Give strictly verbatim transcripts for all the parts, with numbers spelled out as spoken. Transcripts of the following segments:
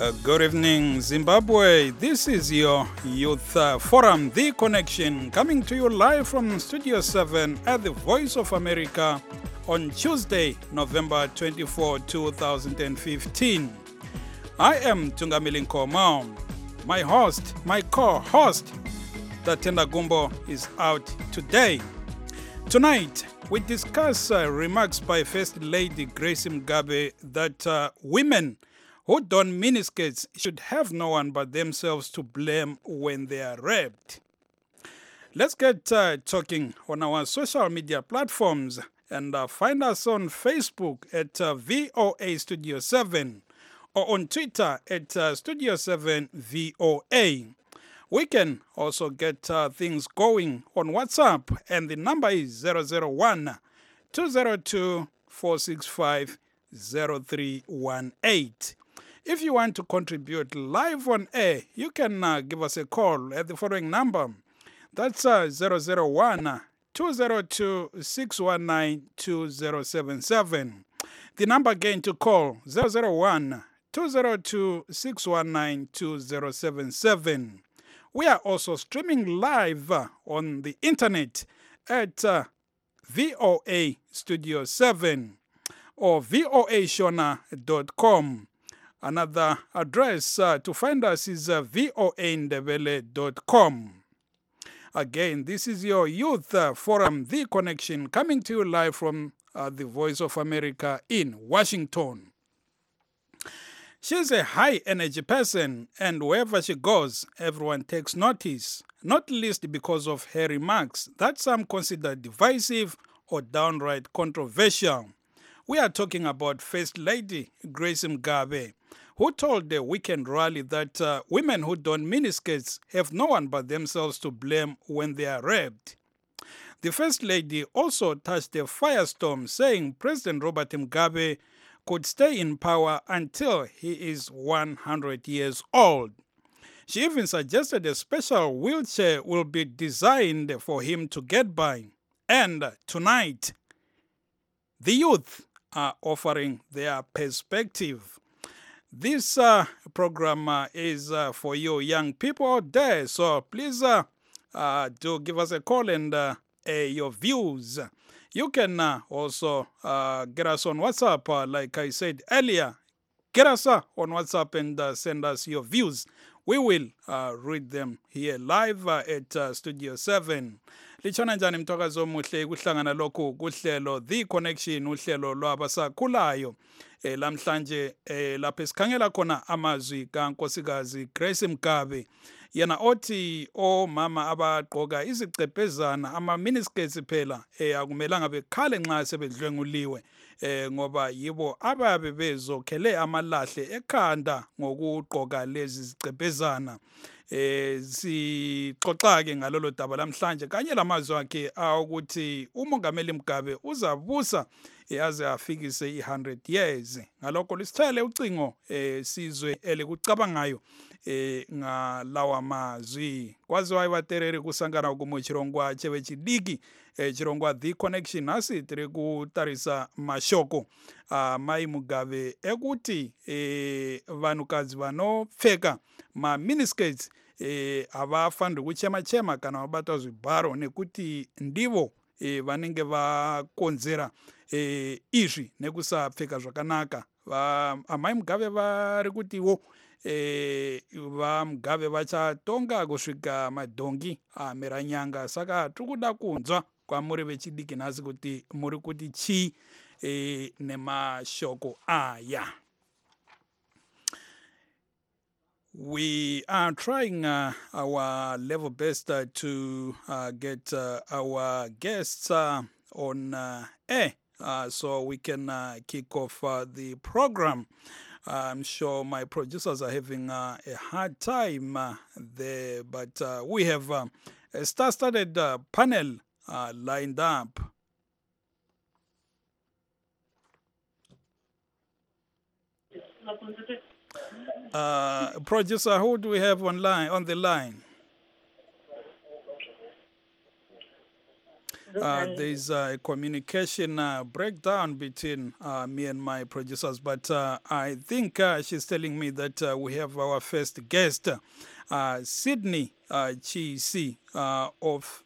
Uh, good evening, Zimbabwe. This is your Youth uh, Forum, The Connection, coming to you live from Studio seven at the Voice of America on Tuesday, November twenty-fourth, two thousand fifteen. I am Tungamili Nkomo. My host, my co-host, Tatenda Gumbo, is out today. Tonight, we discuss uh, remarks by First Lady Grace Mugabe that uh, women who don miniskirts should have no one but themselves to blame when they are raped. Let's get uh, talking on our social media platforms and uh, find us on Facebook at uh, V O A Studio seven or on Twitter at uh, Studio seven V O A. We can also get uh, things going on WhatsApp, and the number is zero zero one, two zero two, four six five, zero three one eight. If you want to contribute live on air, you can uh, give us a call at the following number. That's uh, zero zero one, two zero two, six one nine, two zero seven seven. The number again to call, zero zero one, two zero two, six one nine, two zero seven seven. We are also streaming live uh, on the internet at uh, V O A Studio seven or V O A shona dot com. Another address uh, to find us is uh, V O A ndebele dot com. Again, this is your Youth uh, Forum, The Connection, coming to you live from uh, the Voice of America in Washington. She's a high-energy person, and wherever she goes, everyone takes notice, not least because of her remarks that some consider divisive or downright controversial. We are talking about First Lady Grace Mugabe, who told the weekend rally that uh, women who don miniskirts have no one but themselves to blame when they are raped. The First Lady also touched a firestorm, saying President Robert Mugabe could stay in power until he is one hundred years old. She even suggested a special wheelchair will be designed for him to get by. And tonight, the youth are offering their perspective. This uh, program uh, is uh, for you young people out there, so please uh, uh, do give us a call and uh, uh, your views. You can uh, also uh, get us on WhatsApp, uh, like I said earlier. Get us uh, on WhatsApp and uh, send us your views. We will uh, read them here live uh, at uh, Studio seven. Lichona njani mtokazo muhle kuhlangana lokhu kuhlelo The Connection, uhlelo lwabasakhulayo. Eh, lamhlanje eh, lapho sikhangela khona amazwi kaNkosikazi Grace Mugabe. Yena othi omama abagqoka izicepezana ama miniskirts phela eh akumelanga bekhale nxa sebedlwenguliwe eh ngoba yibo ababe bezokhele amalahle ekhanda ngokugqoka lezi zicepezana. Eh sixoxa ke ngalolo daba lamhlanje kanye lamazwi akhe ukuthi umongameli Mugabe uzabusa yaze afikise i one hundred years. Ngalokho lisithele ucingo eh sizwe elikucabangayo eh ngalawa mazwi kwaziwa ibaterere kusangana kumuchirongwa chevechidiki eh chirongwa The Connection asi tiri kutarisa mashoko ah mai Mugabe ekuti eh vanhukadzi vanopfeka ma miniskirts eh avafandi kuchema chema kana vabata zvibharo nekuti ndivo eh vanenge vakonzera eh izvi nekusapfeka zvakanaka. Amai Mugabe vari kutiwo eh va Mugabe vachatonga kusvika madhongi amera nyanga, saka tikuda kunzwa kwamuri vechidiki nhasi kuti muri kuti chi eh nemashoko aya. We are trying uh, our level best uh, to uh, get uh, our guests uh, on uh, air uh, so we can uh, kick off uh, the program. I'm sure my producers are having uh, a hard time uh, there, but uh, we have uh, a star-studded uh, panel uh, lined up. Uh, producer, who do we have online on the line? Uh, there's a communication uh, breakdown between uh, me and my producers, but uh, I think uh, she's telling me that uh, we have our first guest, uh, Sydney uh, Chisi uh, of.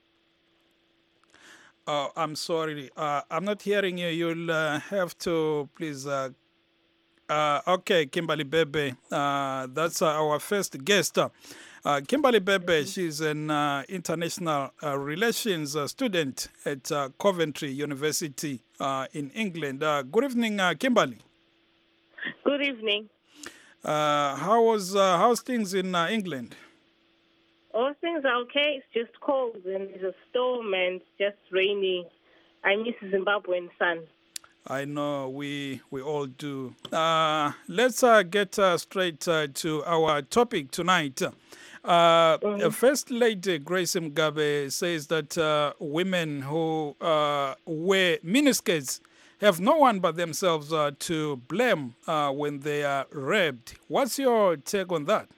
Uh, I'm sorry, uh, I'm not hearing you. You'll uh, have to please. Uh, uh, okay, Kimberly Bebe, uh, that's uh, our first guest. Uh, Kimberly Bebe, she's an uh, international uh, relations uh, student at uh, Coventry University uh, in England. Uh, good evening, uh, Kimberly. Good evening. Uh, how was uh, how's things in uh, England? All things are okay. It's just cold and there's a storm and just rainy. I miss Zimbabwean sun. I know we we all do. Uh, let's uh, get uh, straight uh, to our topic tonight. Uh, mm-hmm. First Lady Grace Mugabe says that uh, women who uh, wear miniskirts have no one but themselves uh, to blame uh, when they are raped. What's your take on that?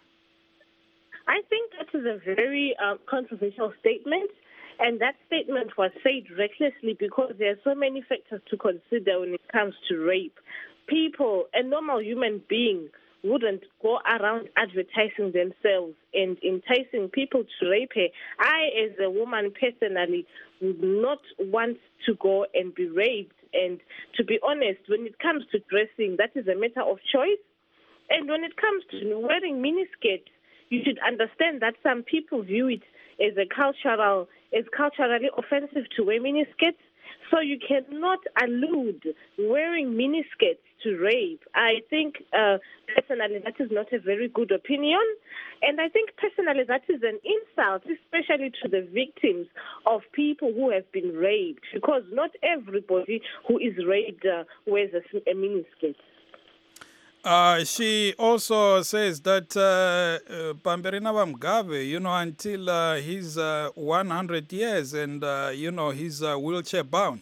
I think that is a very uh, controversial statement, and that statement was said recklessly because there are so many factors to consider when it comes to rape. People, a normal human being, wouldn't go around advertising themselves and enticing people to rape her. I, as a woman personally, would not want to go and be raped. And to be honest, when it comes to dressing, that is a matter of choice. And when it comes to wearing miniskirts, you should understand that some people view it as a cultural, as culturally offensive to wear miniskirts. So you cannot allude wearing miniskirts to rape. I think uh, personally that is not a very good opinion. And I think personally that is an insult, especially to the victims of people who have been raped, because not everybody who is raped uh, wears a, a miniskirt. Uh, she also says that uh, uh, Pamperina Mugabe, you know, until uh, he's uh, one hundred years and, uh, you know, he's uh, wheelchair bound.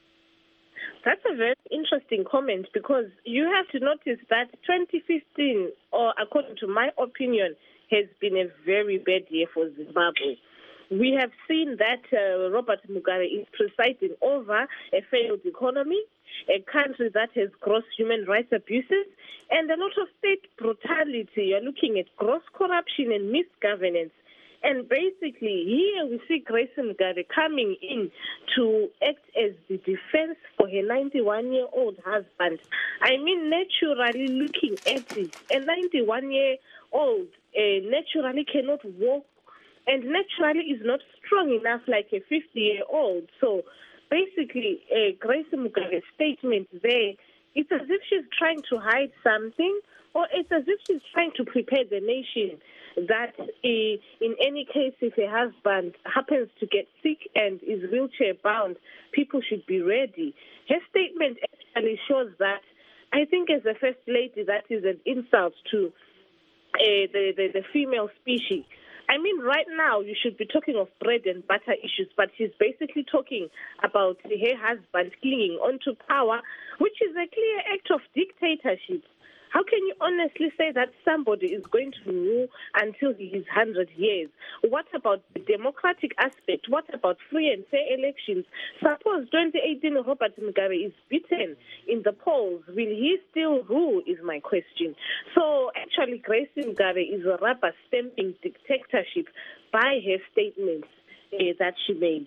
That's a very interesting comment because you have to notice that twenty fifteen, or according to my opinion, has been a very bad year for Zimbabwe. We have seen that uh, Robert Mugabe is presiding over a failed economy, a country that has gross human rights abuses, and a lot of state brutality. You're looking at gross corruption and misgovernance. And basically, here we see Grace Mugabe coming in to act as the defense for her ninety-one-year-old husband. I mean, naturally looking at it, a ninety-one-year-old uh, naturally cannot walk and naturally is not strong enough like a fifty-year-old. So basically, uh, Grace Mugabe's statement there, it's as if she's trying to hide something, or it's as if she's trying to prepare the nation that uh, in any case, if a husband happens to get sick and is wheelchair bound, people should be ready. Her statement actually shows that, I think as a first lady, that is an insult to uh, the, the, the female species. I mean, right now, you should be talking of bread and butter issues, but she's basically talking about her husband clinging onto power, which is a clear act of dictatorship. How can you honestly say that somebody is going to rule until he is one hundred years? What about the democratic aspect? What about free and fair elections? Suppose twenty eighteen Robert Mugabe is beaten in the polls. Will he still rule, is my question. So actually, Grace Mugabe is a rubber stamping dictatorship by her statements uh, that she made.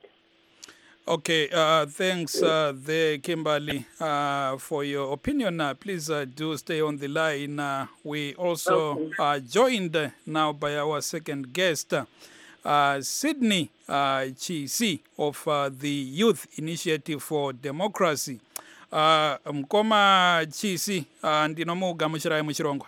Okay, uh, thanks uh, there, Kimberly, uh, for your opinion. Uh, please uh, do stay on the line. Uh, we also Okay. are joined now by our second guest, uh, Sydney uh, Chisi of uh, the Youth Initiative for Democracy. Uh, Mkoma Chisi, uh, ndinomugamuchirai muchirongwa.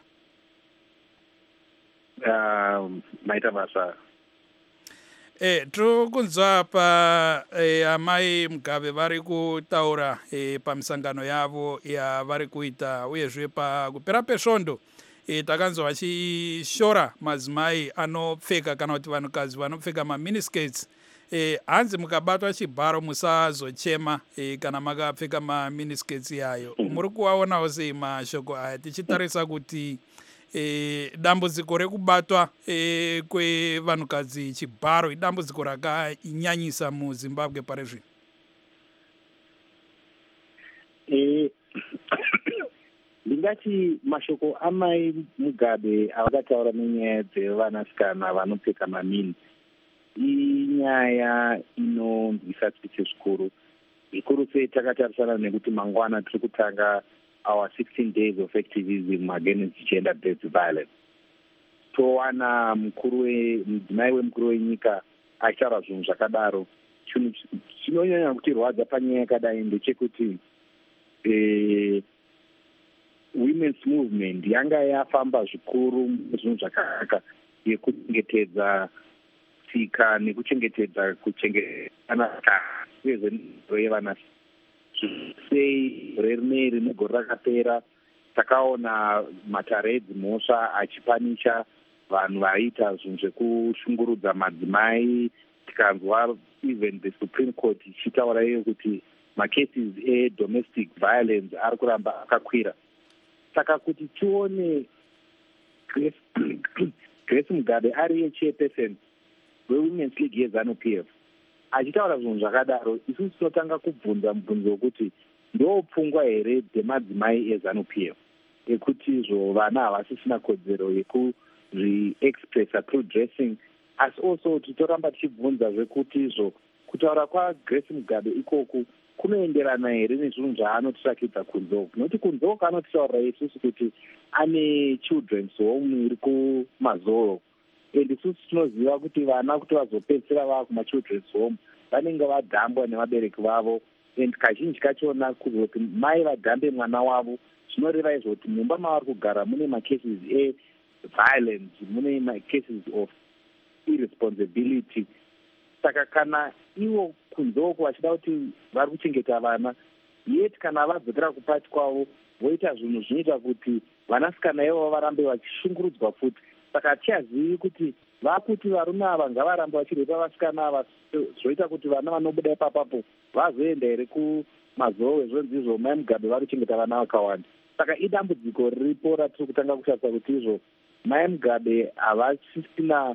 Um, maita basa. E, tiri kunzwa pa e, amai Mugabe vari kutaura e, pamisangano yavo yavari kuita uyezve pakupera pesvondo e, takanzwa vachishora madzimai anopfeka kana kuti vanhukadzi vanopfeka maminiskirts. E, hanzi mukabatwa chibharo musazochema e, kana makapfeka maminiskirts yayo. Muri kuwaonawo sei mashoko aya tichitarisa kuti eh dambudziko rekubatwa eh kwevanhukadzi chibharo idambudziko rakanyanyisa muZimbabwe pare zvino. Eh ndingati mashoko amai Mugabe avakataura nenyaya dzevanasikana vanopfeka mamini inyaya inonzwisa tsitsi zvikuru. Zvikuru sei takatarisana nekuti mangwana tiri kutanga our sixteen days of activism against gender based violence. Towana mukuru mudzimai wemukuru wenyika achitaura zvinhu zvakadaro. Chinhu chinonyanya kutirwadza panyaya yakadai ndechekuti eh, women's movement yanga yafamba zvikuru zvinhu zvakanaka yekuchengetedza tsika nekuchengetedza kuchengetana uyezve yevana sei rerinei rinegore rakapera takaona mataredzi mhosva achipanisha vanhu vaiita zvinhu zvekushungurudza madzimai, tikanzwa even the Supreme Court ichitaura iyo kuti macases edomestic violence ari kuramba akakwira. Saka kuti tione Grace, Grace Mugabe ariye chairperson weWomen's League yeZANU-P F achitaura zvinhu zvakadaro, isusu tinotanga kubvunza mubvunzo wekuti ndo pfungwa here dzemadzimai eZANU-P F ekuti izvo vana havasisina kodzero yekuzviexpressa through dressing, asi also titoramba tichibvunza zvekuti izvo kutaura kwaGrace Mugabe ikoku kunoenderana here nezvinhu zvaanotirakidza kunzoko. Noti kunzoko anotitaurira isusu kuti ane children's home iri kuMazoro, and isusu tinoziva kuti vana kuti vazopedzisira vava kumachildren's home vanenge vadhambwa nevabereki vavo, and kazhinji kachona kuzoti mai vadhambe mwana wavo zvinoreva izvo kuti mumba mavari kugara mune macases eviolence, mune macases of irresponsibility. Saka kana ivo kunzoko vachida kuti vari kuchengeta vana, yeti kana vadzokera kupati kwavo voita zvinhu zvinoita kuti vanasikana ivo varambe vachishungurudzwa futi. Saka hatichazivi kuti vakuti varume ava ngavarambe vachirepa vasikana ava zvoita kuti vana vanobuda ipapapo vazoenda here kuMazowe zvonzi izvo mai Mugabe vari kuchengeta vana vakawanda. Saka idambudziko riripo ratiri kutanga kutarisa kuti izvo mai Mugabe havasisina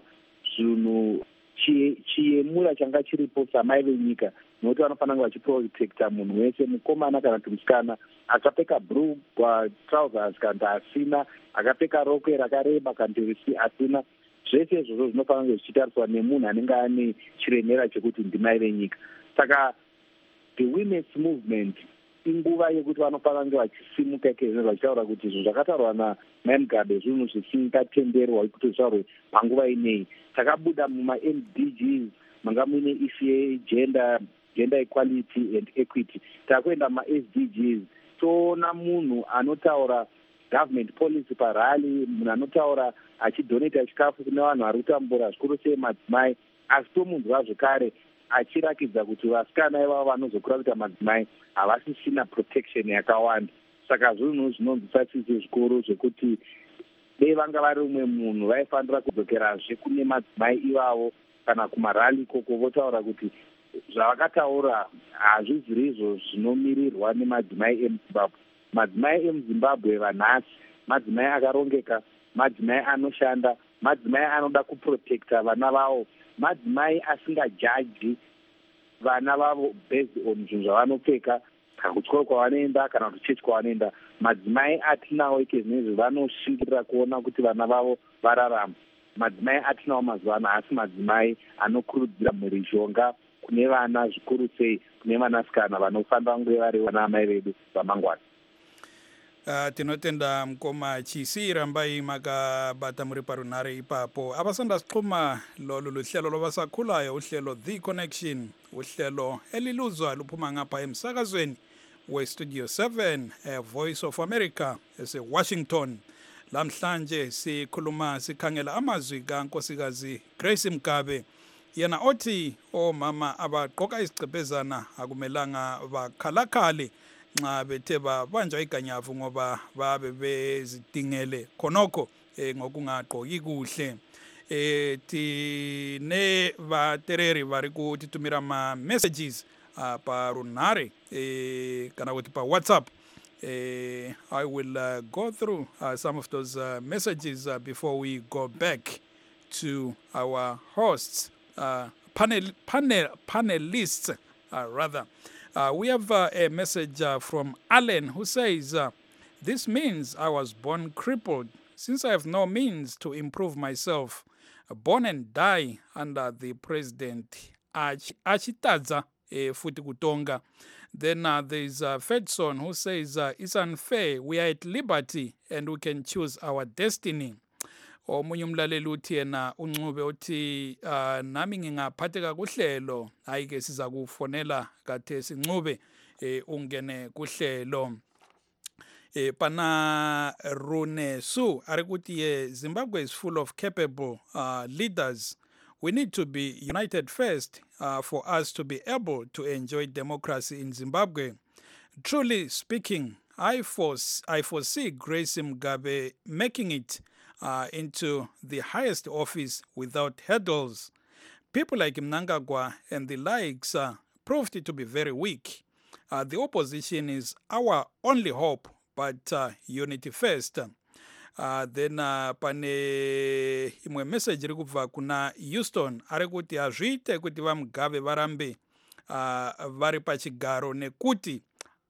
zvinhu chiyemura changa chiripo samai venyika, nokuti vanofanira kunge vachiprotecta munhu wese, mukomana kana kuti musikana, akapfeka bhurugwa trousers kana kuti asina, akapfeka rokwe rakareba kana kuti asina. Zvese izvozvo zvinofanira kunge zvichitariswa nemunhu anenge ane chiremera chekuti ndimai venyika. Saka the women's movement inguva yekuti vanofanira kunge vachisimuka kezvinhu vachitaura kuti izvo zvakataurwa namai Mugabe zvinhu zvisingatenderwa kuti zvitaurwe panguva inei. Takabuda muma-M D Gs manga muine issue yegender gender equality and equity. Takuenda muma-S D Gs toona munhu anotaura government policy parali, munhu anotaura achidonata chikafu kune vanhu vari kutambura zvikuru sei madzimai, asi tomunzwa zvekare achirakidza kuti vasikana ivavo vanozokura kuita madzimai havasisina protection yakawanda. Saka zvinhu zvinonzwisa tsitsi zvikuru zvekuti dei vanga vari umwe munhu vaifanira kudzokerazve kune madzimai ivavo kana kumarali ikoko votaura kuti zvavakataura hazviziri izvo zvinomirirwa nemadzimai emuZimbabwe. Madzimai emuZimbabwe vanhasi madzimai akarongeka, madzimai anoshanda, madzimai anoda kuprotecta vana vavo, madzimai asingajaji vana vavo based on zvinhu zvavanopfeka kana kuchikoro kwavanoenda kana kuti chechi kwavanoenda. Madzimai atinawo ikezvinezvi vanoshingirira kuona kuti vana vavo vararama. Madzimai atinawo mazuva ano haasi madzimai anokurudzira mhurishonga kune vana zvikuru sei kune vanasikana vanofanira kunge vari vana mai vedu vamangwana. Uh, tinotenda mukoma Chisi rambai makabata muri parunhare ipapo. Abasanda sixhuma lolu luhlelo lobasakhulayo, uhlelo The Connection, uhlelo eliluzwa luphuma ngapha emsakazweni we-Studio seven, eh, Voice of America ese-Washington. Lamhlanje sikhuluma sikhangela amazwi kaNkosikazi Grace Mugabe, yena othi omama abaqoka isicephezana akumelanga bakhalakhale nxa bethe babanjwa iganyavu ngoba babe bezidingele khonokho eh, ngokungaqoki kuhle. Eh, tine vatereri vari kutitumira ma messages uh, parunhare eh, kana kuti pa WhatsApp Uh, I will uh, go through uh, some of those uh, messages uh, before we go back to our hosts, uh, panel, panel, panelists, uh, rather. Uh, we have uh, a message uh, from Alan who says, uh, this means I was born crippled. Since I have no means to improve myself, born and die under the president achitadza futi kutonga. Then uh, there's uh, Fedson who says uh, it's unfair. We are at liberty and we can choose our destiny. Omunye umlaleli uthi yena uNcube uthi uh, nami ngingaphatheka kuhlelo hayi ke siza kufonela kathesi Ncube eh, ungene kuhlelo. Eh, pana Rune Su ari kuti Zimbabwe is full of capable uh, leaders. We need to be united first uh, for us to be able to enjoy democracy in Zimbabwe. Truly speaking, I, foresee, I foresee Grace Mugabe making it uh, into the highest office without hurdles. People like Mnangagwa and the likes uh, proved to be very weak. Uh, the opposition is our only hope, but uh, unity first. Uh, then uh, pane imwe message iri kubva kuna Houston ari kuti hazviite kuti vaMugabe varambe uh, vari pachigaro nekuti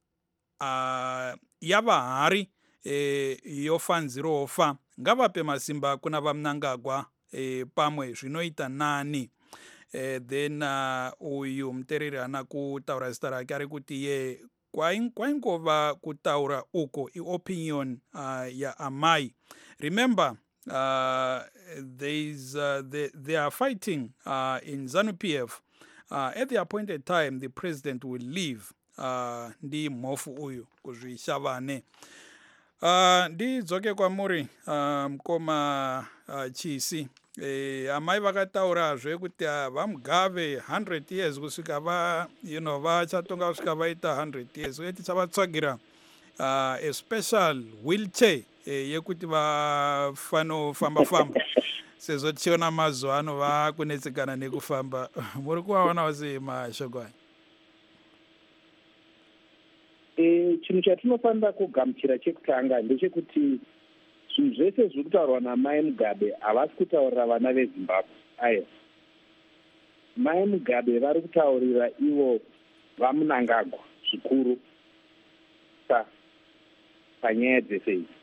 uh, yava hari eh, yofanzirofa ngavape masimba kuna vaMnangagwa eh, pamwe zvinoita nani. Eh, then uh, uyu mutereri hana kutaura zita rake ari kuti ye kwaingova kutaura uko i-opinion uh, ya amai. Remember, uh, there's, uh, they, they are fighting uh, in ZANU-P F. Uh, at the appointed time, the president will leave. Ndi uh, mofu uyu kuzvishavane. Uh, ndidzoke kwamuri uh, mkoma uh, Chisi. Eh, amai vakataurazve kuti vaMugabe one hundred years kusvika va you know vachatonga kusvika vaita one hundred years uye tichavatsvagira uh, a special wheelchair eh, yekuti vafanofamba famba sezvo tichiona mazuva ano vakunetsekana nekufamba. Muri kuvaonawo sei mashoko aya? Eh, chinhu chatinofanira kugamuchira chekutanga ndechekuti zvinhu zvese zviri kutaurwa namai Mugabe havasi kutaurira vana veZimbabwe. Aya, mai Mugabe vari kutaurira ivo vaMnangagwa zvikuru panyaya dzese idzi.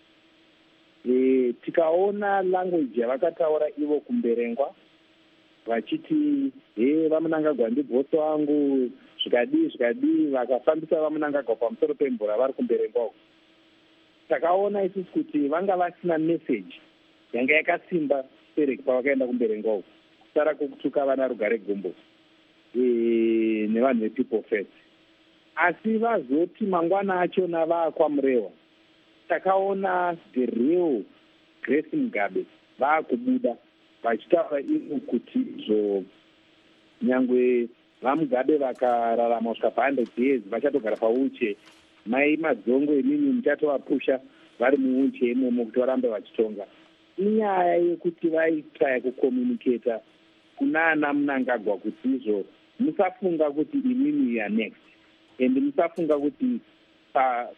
E, tikaona language yavakataura ivo kumberengwa vachiti he vaMnangagwa ndibhosi wangu zvikadii zvikadii, vakafambisa vaMnangagwa pamusoro pemvura vari kumberengwa uko. Takaona isusu kuti vanga vasina message yanga yakasimba sereki pavakaenda kumberengwa uko, kusara kwokutuka vana rugare gumbo e, nevanhu vepeople first. Asi vazoti mangwana achona vaakwamurewa, takaona the real Grace Mugabe vaakubuda vachitaura ivo kuti zvo nyangwe vaMugabe vakararama kusvika pa one hundred years vachatogara pauche. Mai Madzongo emini muchatovapusha vari muuche imomo kuti varambe vachitonga. Inyaya yekuti vaitaya kucommunicata kuna ana Mnangagwa kuti izvo musafunga kuti imini ya next and musafunga kuti pa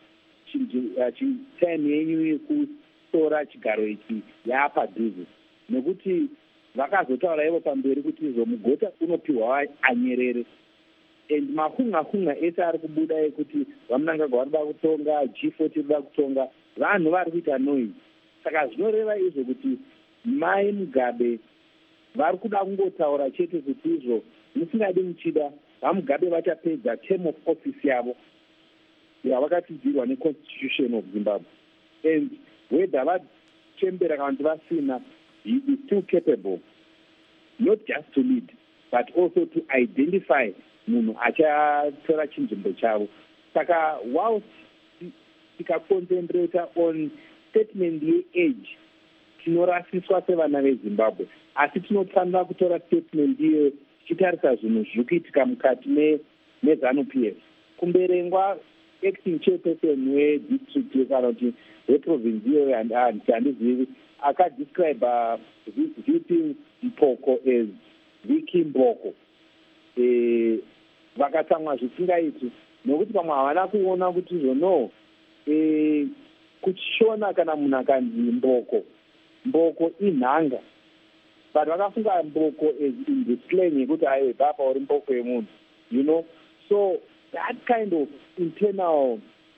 time yenyu yekutora chigaro ichi yaapadhuze, nekuti vakazotaura ivo pamberi kuti izvo mugota unopiwa anyerere. And mahunga hunga ese ari kubuda ekuti vaMnangagwa vari kuda kutonga, G forty vari kuda kutonga, vanhu vari kuita noise. Saka zvinoreva izvo kuti mai Mugabe vari kuda kungotaura chete kuti izvo musingadi muchida vaMugabe vachapedza term of office yavo yavakatidzirwa neconstitution of Zimbabwe. And whether vachembera kana kuti vasina, he is still capable not just to lead but also to identify munhu achatora chinzvimbo chavo. Saka whilst tikaconcentrata on statement ye-age tinorasiswa sevana veZimbabwe, asi tinofanira kutora statement iyo tichitarisa zvinhu zviri kuitika mukati meZANU-P F. Kumberengwa acting chairperson wedistrict kana kuti weprovince iyo handizivi akadescribe V P Mpoko as Viki Mboko. E, vakatsamwa zvisingaiti nokuti pamwe havana kuona kuti izvo no eh kuchishona kana munhu akanzi mboko mboko inhanga vanhu vakafunga mboko as in the slang yekuti aiwe baba uri mboko yemunhu, you know. So that kind of internal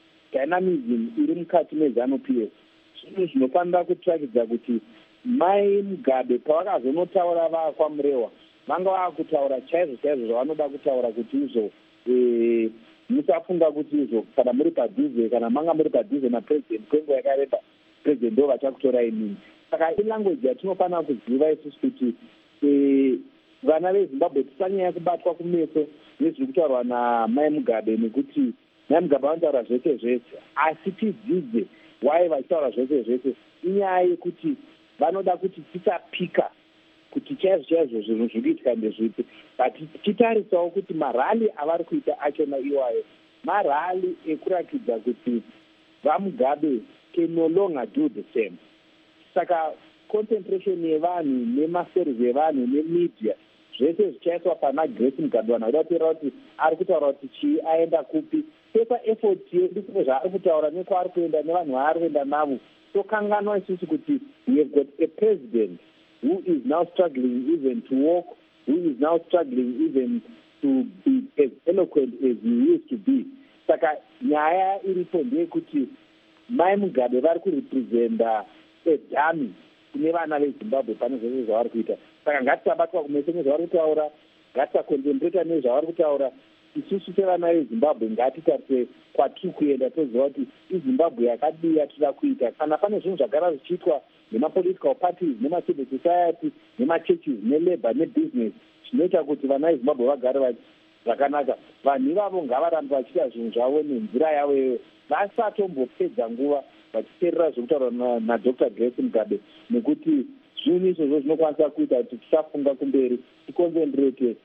dynamism iri mukati meZANU-P F zvinhu zvinofanira kutsvakidza kuti Mai Mugabe pavakazonotaura vakwamurehwa vanga vakutaura chaizvo chaizvo zvavanoda kutaura kuti izvo eh, musafunga kuti izvo kana muri padhuze kana manga muri padhuze napresident kwenguva yakareba president ndo vachakutorai nini. Saka ilanguage yatinofanira kuziva isusu kuti eh, vana veZimbabwe tisanyanya kubatwa kumeso nezviri kutaurwa naMai Mugabe, nekuti Mai Mugabe vanotaura zvese zvese, asi tidzidze why vachitaura zvese zvese. Inyaya yekuti vanoda kuti tisapika kuti chaizvo chaizvo zvinhu zviri kuitika ndezvipi, but titarisawo kuti marali avari kuita achona iwayo marali ekurakidza kuti vaMugabe can no longer do the same. Saka concentration yevanhu nemaservice evanhu nemedia zvese zvichaiswa pana Grace Mugabe. Vanhu vada kuteera kuti ari kutaura kuti chii, aenda kupi, pesa effort yedu kune zvaari kutaura nekwaari kuenda nevanhu vaari kuenda navo. Tokanganwa isusu kuti we have got a president who is now struggling even to walk, who is now struggling even to be as eloquent as he used to be. Saka nyaya iripo ndeyekuti Mai Mugabe vari kurepresenta edhami kune vana veZimbabwe pane zvese zvavari kuita. Saka ngatisabatwa kumeso nezvavari kutaura, ngatisakonzentreta nezvavari kutaura. Isusu sevana veZimbabwe ngatitarise kwatiri kuenda, toziva kuti iZimbabwe yakadii yatinoda kuita. Kana pane zvinhu zvagara zvichiitwa nemapolitical parties nemacivil society nemachurches nelabor nebusiness zvinoita kuti vana veZimbabwe vagare zvakanaka, vanhu ivavo ngavarambe vachiita zvinhu zvavo nenzira yavo iyoyo, vasatombopedza nguva vachiteerera zvekutaurwa naDr Grace Mugabe, nekuti zvinhu izvozvo zvinokwanisa kuita kuti tisafunga kumberi, tikonzentrete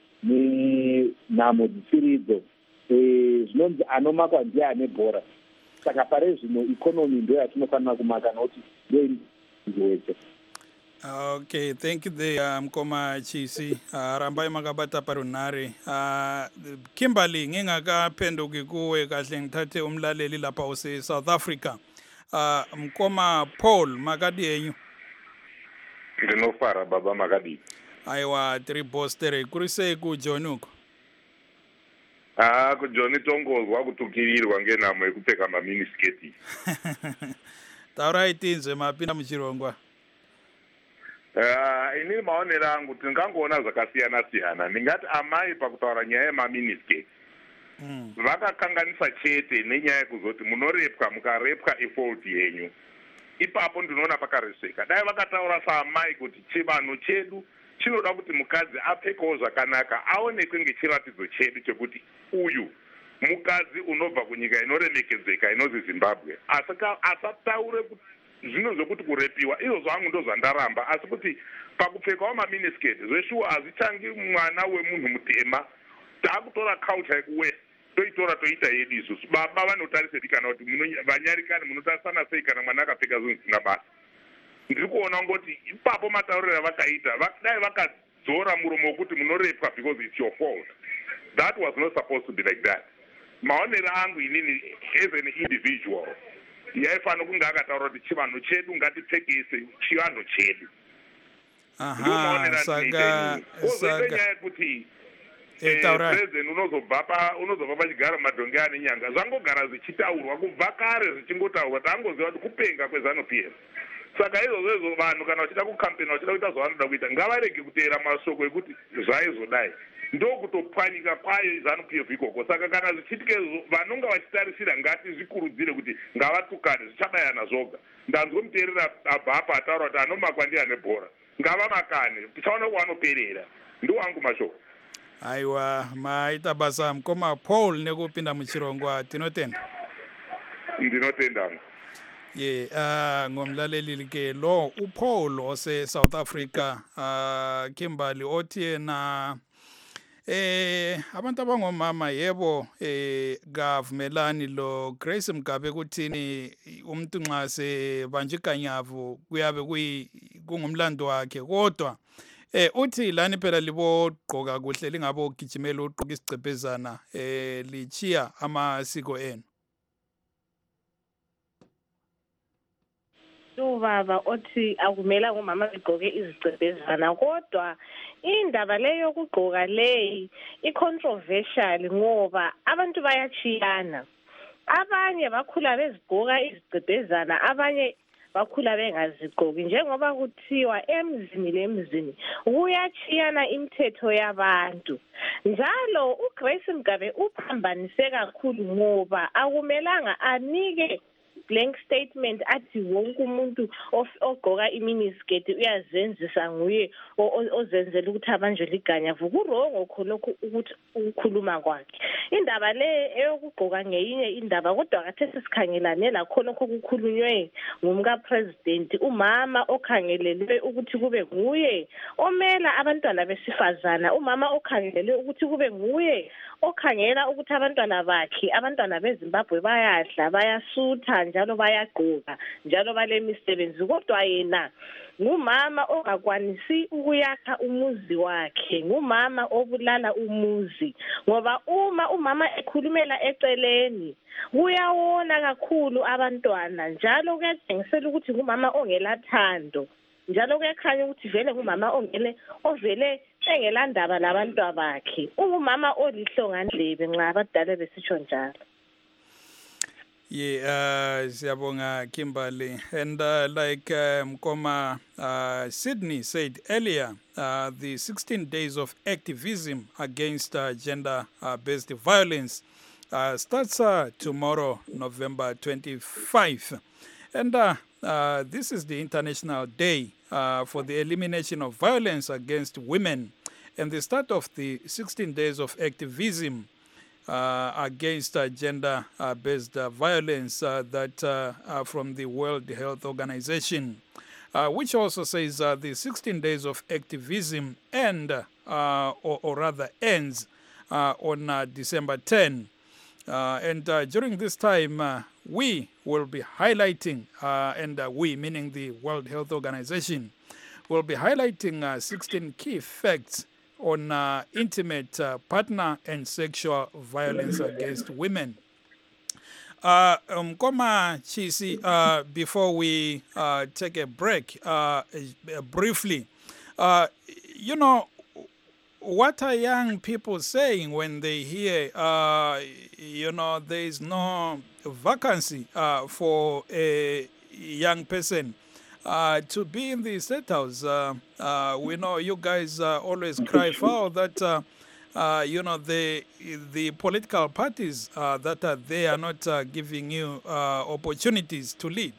nenhamo dzisiridzo. Zvinonzi anomakwa ndiye ane bhora. Saka pare zvino ikonomi ndo yatinofanira kumaka nokuti ndo wese. Okay, thank you there Mkoma Chisi. Uh, rambai makabata parunare. Uh, Kimberly ngingakaphenduki kuwe kahle ngithathe umlaleli lapha use South Africa. Uh, Mkoma Paul makadi yenyu. Ndinofara baba makadi. Aiwa three bostere kurise ku Jonuko. Ah, ku Joni tongozwa kutukirirwa ngenamo yekupfeka maminisketi. Taura itinzwe mapinda muchirongwa. Ah, uh, ini maonero angu tingangoona zvakasiyana siyana. Ndingati amai pakutaura nyaya yemaminisketi. Mm. Vakakanganisa chete nenyaya yekuzoti munorepwa mukarepwa efault yenyu. Ipapo ndinoona pakareseka. Dai vakataura saamai kuti chibano chedu chinoda kuti mukadzi apfekawo zvakanaka, aonekwe ngechiratidzo chedu chekuti uyu mukadzi unobva kunyika inoremekedzeka inonzi Zimbabwe. Asaka asataure kuti zvino zvokuti kurepiwa izvo zvangu ndo zvandaramba, asi kuti pakupfekawo maminisketi zveshuwa hazvichangi mwana wemunhu mutema. Taakutora culture yekuwest toitora toita yedu isusu. Baba vanotarise kana kuti vanyarikani munotarisana sei kana mwana akapfeka zvinhu zvisina basa. Ndiri kuona ngoti ipapo matauriro avakaita dai vakadzora muromo wekuti munorepwa because it's your fault. That was not supposed to be like that. Maonero angu inini as an individual yaifanira kunge akataura kuti chivanhu chedu ngatipfekese chivanhu chedu. Aha, saka saka kuti president unozobva unozobva pachigaro madhonge ane nyanga zvangogara zvichitaurwa kubva kare zvichingotaurwa tangoziva kuti kupenga kweZANU-P F. Saka izvozvo izvo vanhu kana vachida kukampeni vachida kuita zvavanoda kuita ngavarege kuteera mashoko ekuti zvaizodai ndokutopwanyika kwayo ZANU-P F ikoko. Saka kana zvichiitika izvo vanonga vachitarisira ngati zvikurudzire kuti ngavatukane zvichabayana zvoga. Ndanzwe muteerera abva apa ataura kuti anomakwa ndiye ane bhora, ngavamakane tichaona kwanoperera. Ndo wangu mashoko. Aiwa maita basa Mkoma Paul nekupinda muchirongwa tinotenda. Ndinotenda. Ye uh ngomlaleli ke lo uPaul ose South Africa, uh Kimberly othi na eh abantu abangomama yebo eh gavumelani lo Grace Mugabe kuthini umuntu nxa sebanje iganyavu kuyabe kuyi kungumlando wakhe, kodwa eh uthi lani phela libogqoka kuhle lingabo gijimela uqoka isicepezana eh lichiya amasiko enu. ubaba othi akumela ngomama begqoke izicebezana, kodwa indaba leyo yokugqoka leyi i-controversial ngoba abantu bayachiyana. Abanye bakhula bezigqoka izicebezana, abanye bakhula bengazigqoki. Njengoba kuthiwa emzini lemzini kuyachiyana imithetho yabantu. Njalo uGrace Mgabe uphambanise kakhulu ngoba akumelanga anike blank statement athi wonke umuntu ogqoka iminiskirt uyazenzisa nguye ozenzela ukuthi abanjwe liganya. Kurongo khonokho ukuthi ukukhuluma kwakhe. Indaba le eyokugqoka ngeyinye indaba, kodwa kathe sesikhangelane lakhonokho kukhulunywe ngumka president, umama okhangelelwe ukuthi kube nguye omela abantwana besifazana, umama okhangelelwe ukuthi kube nguye okhangela ukuthi abantwana bakhe, abantwana beZimbabwe bayadla, bayasutha, njalo bayagqoka, njalo balemisebenzi. Kodwa yena ngumama ongakwanisi ukuyakha umuzi wakhe, ngumama obulala umuzi. Ngoba uma umama ekhulumela eceleni kuyawona kakhulu abantwana, njalo kuyatshengisela ukuthi ngumama ongelathando, njalo kuyakhanya ukuthi vele ngumama ongele ovele engelandaba labantwana bakhe. Ungumama olihlongandlebe nxa abadala besitsho njalo. Yeah, uh, siyabonga Kimberly. And uh, like uh, Mkoma uh, Sydney said earlier, uh, the sixteen days of activism against uh, gender-based uh, violence uh, starts uh, tomorrow, November twenty-fifth. And uh, uh, this is the International Day uh, for the Elimination of Violence Against Women. And the start of the sixteen days of activism Uh, against uh, gender-based uh, uh, violence uh, that uh, uh, from the World Health Organization, uh, which also says uh, the sixteen days of activism end, uh, or, or rather ends, uh, on uh, December tenth. Uh, and uh, during this time, uh, we will be highlighting, uh, and uh, we, meaning the World Health Organization, will be highlighting uh, sixteen key facts on uh, intimate uh, partner and sexual violence against women. Uh, Mkoma Chisi, uh, before we uh, take a break, uh, uh, briefly, uh, you know, what are young people saying when they hear, uh, you know, there is no vacancy uh, for a young person Uh, to be in the State House? Uh, uh, we know you guys uh, always cry foul that, uh, uh, you know, the the political parties uh, that are there are not uh, giving you uh, opportunities to lead.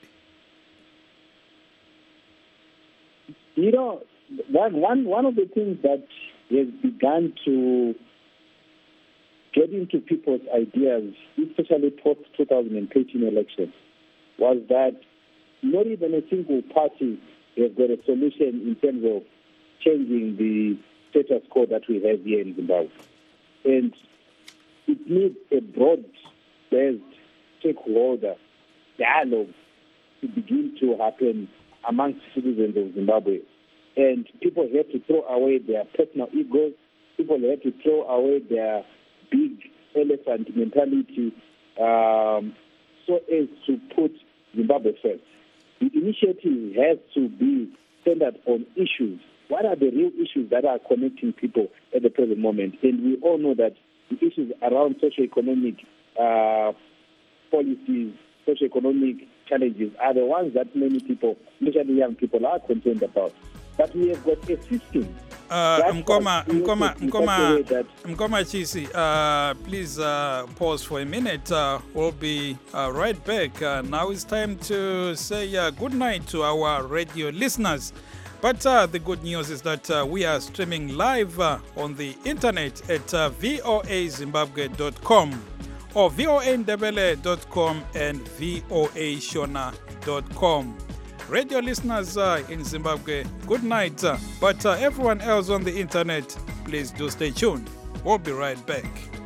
You know, one, one, one of the things that has begun to get into people's ideas, especially post twenty thirteen election, was that not even a single party has got a solution in terms of changing the status quo that we have here in Zimbabwe. And it needs a broad-based stakeholder dialogue to begin to happen amongst citizens of Zimbabwe. And people have to throw away their personal egos. People have to throw away their big elephant mentality um, so as to put Zimbabwe first. The initiative has to be centered on issues. What are the real issues that are connecting people at the present moment? And we all know that the issues around socio-economic uh, policies, socio-economic challenges are the ones that many people, especially young people, are concerned about. But we have got a system. Uh, Mkoma, Mkoma, Mkoma, Mkoma Chisi, uh, please uh, pause for a minute. Uh, we'll be uh, right back. Uh, now it's time to say uh, good night to our radio listeners. But uh, the good news is that uh, we are streaming live uh, on the internet at uh, voa zimbabwe dot com or voa ndebele dot com and voa shona dot com. Radio listeners uh, in Zimbabwe, good night. Uh, but uh, everyone else on the internet, please do stay tuned. We'll be right back.